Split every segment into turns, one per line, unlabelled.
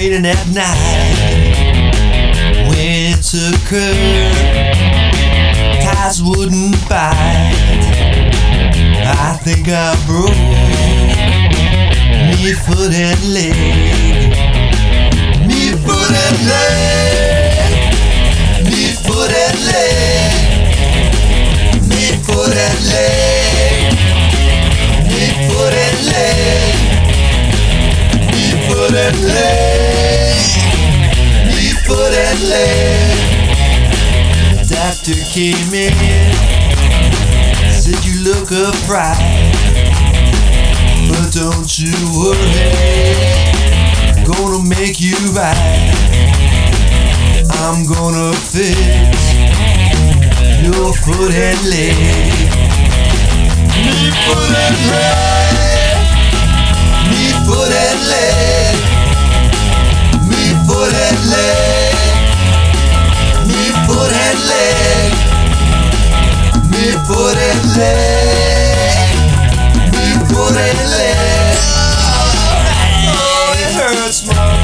waiting at night when it's occurred. Ties wouldn't bite. I think I broke me foot and leg. Me foot and leg. Me foot and leg. Me foot and leg. Me foot and leg. Me foot and leg. Me foot and leg. The doctor came in, said you look a fright, but don't you worry, gonna make you right. I'm gonna fix your foot and leg. Me foot and leg. Me foot and leg. Me foot and leg. Me foot and leg. Me foot and leg. Me foot and leg. Oh, it hurts, mama.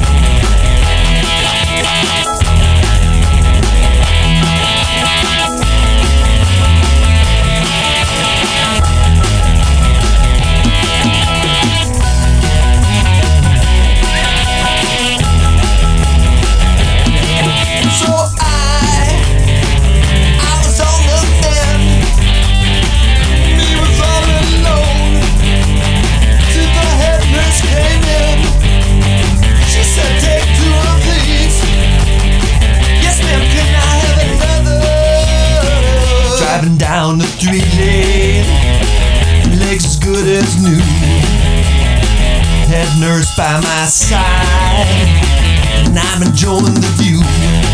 Down the 3-lane, legs as good as new. Head nurse by my side, and I'm enjoying the view.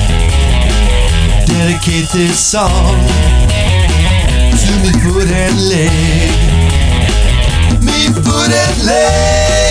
Dedicate this song to me foot and leg. Me foot and leg.